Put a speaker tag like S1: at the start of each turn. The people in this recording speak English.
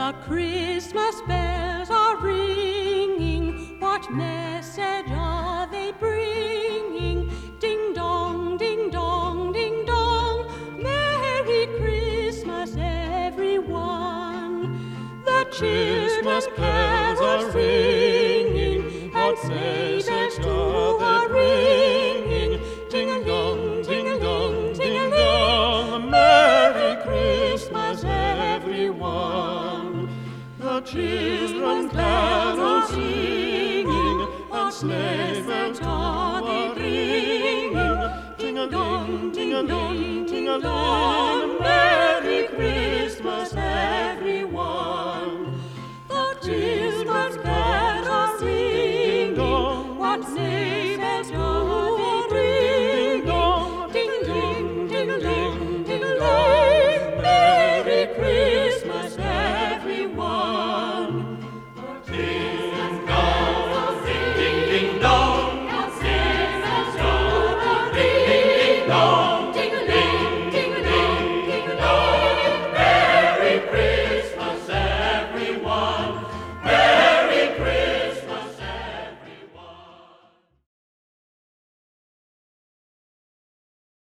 S1: The Christmas bells are ringing. What message are they bringing? Ding dong, ding dong, ding dong. Merry Christmas, everyone. The
S2: Christmas bells are ringing. What message are they bringing? Ding dong, ding dong, ding dong. Merry Christmas, everyone. The children carol singing, and sleigh bells are ringing. Ding a dong, ding a dong, ding a dong.